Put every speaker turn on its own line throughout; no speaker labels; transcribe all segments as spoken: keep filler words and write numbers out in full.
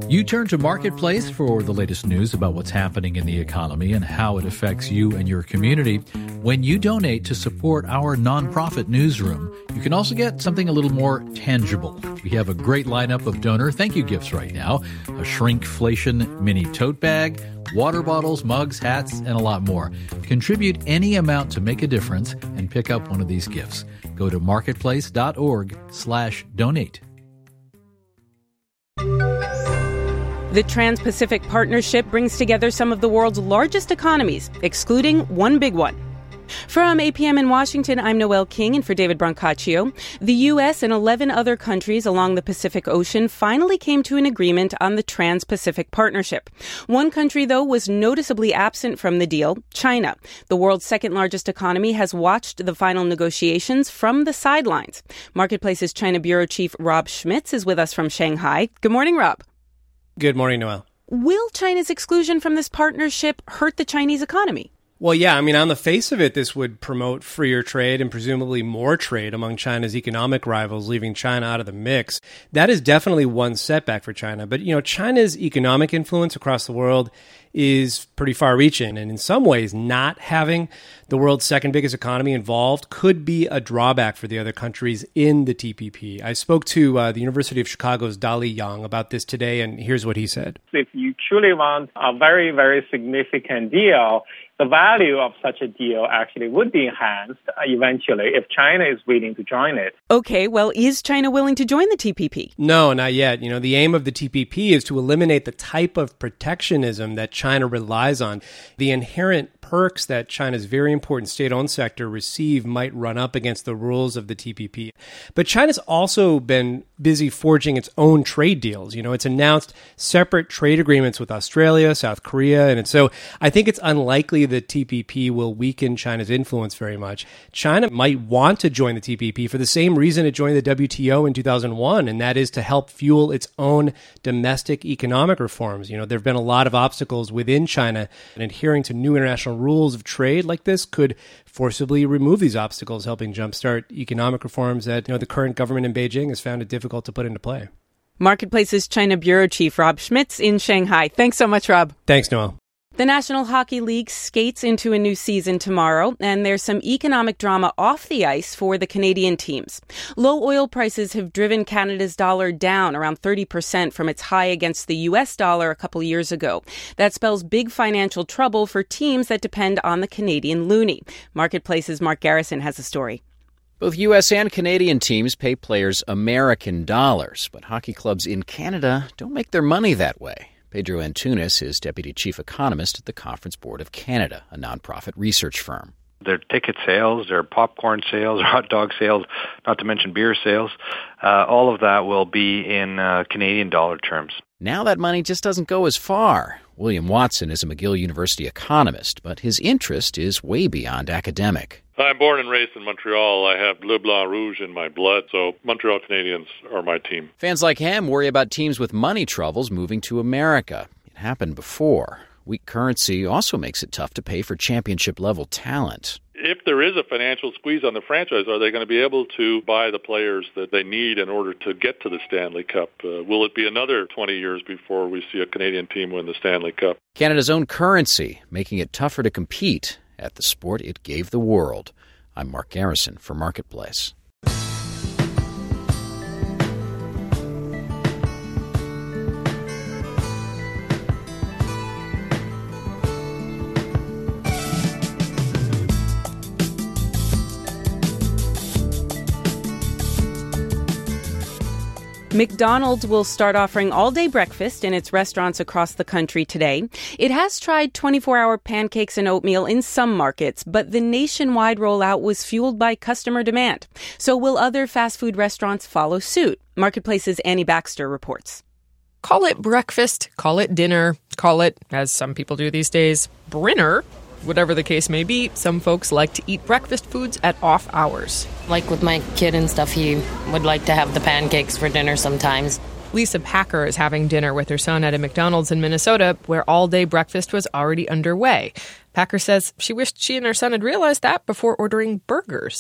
You turn to Marketplace for the latest news about what's happening in the economy and how it affects you and your community. When you donate to support our nonprofit newsroom, you can also get something a little more tangible. We have a great lineup of donor thank you gifts right now. A shrinkflation mini tote bag, water bottles, mugs, hats, and a lot more. Contribute any amount to make a difference and pick up one of these gifts. Go to marketplace.org slash donate.
The Trans-Pacific Partnership brings together some of the world's largest economies, excluding one big one. From A P M in Washington, I'm Noelle King, and for David Brancaccio, the U S and eleven other countries along the Pacific Ocean finally came to an agreement on the Trans-Pacific Partnership. One country, though, was noticeably absent from the deal, China. The world's second-largest economy has watched the final negotiations from the sidelines. Marketplace's China Bureau Chief Rob Schmitz is with us from Shanghai. Good morning, Rob.
Good morning, Noelle.
Will China's exclusion from this partnership hurt the Chinese economy?
Well, yeah, I mean, on the face of it, this would promote freer trade and presumably more trade among China's economic rivals, leaving China out of the mix. That is definitely one setback for China. But, you know, China's economic influence across the world is pretty far-reaching. And in some ways, not having the world's second biggest economy involved could be a drawback for the other countries in the T P P. I spoke to uh, the University of Chicago's Dali Yang about this today, and here's what he said.
If you truly want a very, very significant deal, the value of such a deal actually would be enhanced eventually if China is willing to join it.
Okay, well, is China willing to join the T P P?
No, not yet. You know, the aim of the T P P is to eliminate the type of protectionism that China relies on. The inherent perks that China's very important state-owned sector receive might run up against the rules of the T P P. But China's also been busy forging its own trade deals. You know, it's announced separate trade agreements with Australia, South Korea, and so I think it's unlikely the T P P will weaken China's influence very much. China might want to join the T P P for the same reason it joined the W T O in two thousand one, and that is to help fuel its own domestic economic reforms. You know, there have been a lot of obstacles within China, and adhering to new international rules of trade like this could forcibly remove these obstacles, helping jumpstart economic reforms that, you know, the current government in Beijing has found it difficult to put into play.
Marketplace's China Bureau Chief Rob Schmitz in Shanghai. Thanks so much, Rob.
Thanks, Noelle.
The National Hockey League skates into a new season tomorrow, and there's some economic drama off the ice for the Canadian teams. Low oil prices have driven Canada's dollar down around thirty percent from its high against the U S dollar a couple years ago. That spells big financial trouble for teams that depend on the Canadian loonie. Marketplace's Mark Garrison has a story.
Both U S and Canadian teams pay players American dollars, but hockey clubs in Canada don't make their money that way. Pedro Antunes is Deputy Chief Economist at the Conference Board of Canada, a nonprofit research firm.
Their ticket sales, their popcorn sales, hot dog sales, not to mention beer sales, uh, all of that will be in uh, Canadian dollar terms.
Now that money just doesn't go as far. William Watson is a McGill University economist, but his interest is way beyond academic.
I'm born and raised in Montreal. I have Bleu Blanc Rouge in my blood, so Montreal Canadiens are my team.
Fans like him worry about teams with money troubles moving to America. It happened before. Weak currency also makes it tough to pay for championship-level talent.
If there is a financial squeeze on the franchise, are they going to be able to buy the players that they need in order to get to the Stanley Cup? Uh, will it be another twenty years before we see a Canadian team win the Stanley Cup?
Canada's own currency, making it tougher to compete at the sport it gave the world. I'm Mark Garrison for Marketplace.
McDonald's will start offering all-day breakfast in its restaurants across the country today. It has tried twenty-four hour pancakes and oatmeal in some markets, but the nationwide rollout was fueled by customer demand. So will other fast food restaurants follow suit? Marketplace's Annie Baxter reports.
Call it breakfast, call it dinner, call it, as some people do these days, brinner. Whatever the case may be, some folks like to eat breakfast foods at off hours.
Like with my kid and stuff, he would like to have the pancakes for dinner sometimes.
Lisa Packer is having dinner with her son at a McDonald's in Minnesota where all-day breakfast was already underway. Packer says she wished she and her son had realized that before ordering burgers.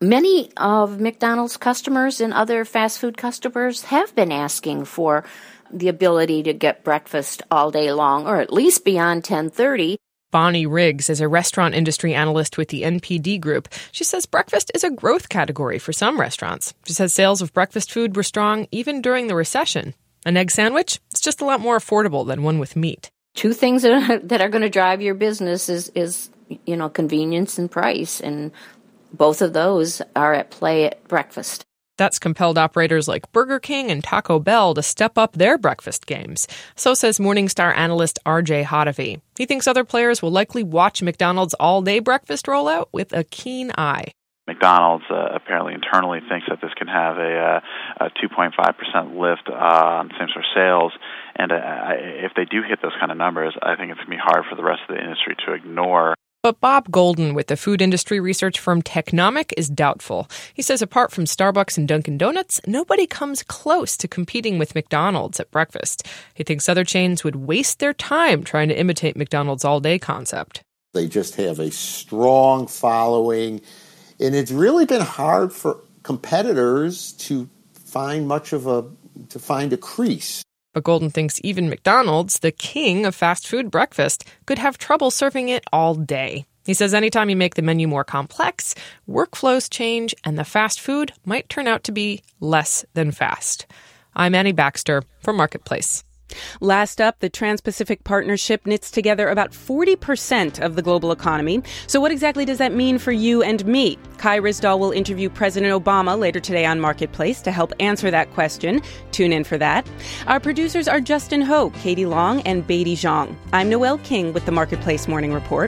Many of McDonald's customers and other fast food customers have been asking for the ability to get breakfast all day long, or at least beyond ten thirty.
Bonnie Riggs is a restaurant industry analyst with the N P D Group. She says breakfast is a growth category for some restaurants. She says sales of breakfast food were strong even during the recession. An egg sandwich? It's just a lot more affordable than one with meat.
Two things that are, that are going to drive your business is, is, you know, convenience and price, and both of those are at play at breakfast.
That's compelled operators like Burger King and Taco Bell to step up their breakfast games. So says Morningstar analyst R J Hotovy. He thinks other players will likely watch McDonald's all-day breakfast rollout with a keen eye.
McDonald's uh, apparently internally thinks that this can have a, uh, a two point five percent lift uh, on same-store sales. And uh, I, if they do hit those kind of numbers, I think it's going to be hard for the rest of the industry to ignore.
But Bob Golden with the food industry research firm Technomic is doubtful. He says apart from Starbucks and Dunkin' Donuts, nobody comes close to competing with McDonald's at breakfast. He thinks other chains would waste their time trying to imitate McDonald's all-day concept.
They just have a strong following, and it's really been hard for competitors to find much of a, to find a crease.
But Golden thinks even McDonald's, the king of fast food breakfast, could have trouble serving it all day. He says anytime you make the menu more complex, workflows change, and the fast food might turn out to be less than fast. I'm Annie Baxter for Marketplace.
Last up, the Trans-Pacific Partnership knits together about forty percent of the global economy. So what exactly does that mean for you and me? Kai Ryssdal will interview President Obama later today on Marketplace to help answer that question. Tune in for that. Our producers are Justin Ho, Katie Long, and Beatty Zhang. I'm Noelle King with the Marketplace Morning Report.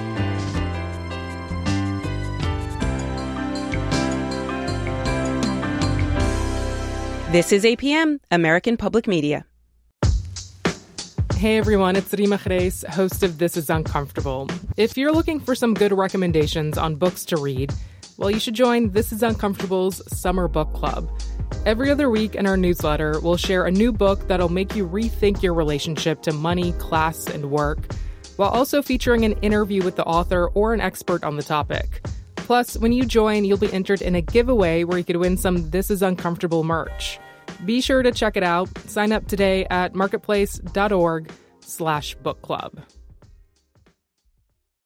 This is A P M, American Public Media.
Hey everyone, it's Rima Reis, host of This Is Uncomfortable. If you're looking for some good recommendations on books to read, well, you should join This Is Uncomfortable's Summer Book Club. Every other week in our newsletter, we'll share a new book that'll make you rethink your relationship to money, class, and work, while also featuring an interview with the author or an expert on the topic. Plus, when you join, you'll be entered in a giveaway where you could win some This Is Uncomfortable merch. Be sure to check it out. Sign up today at marketplace.org slash book club.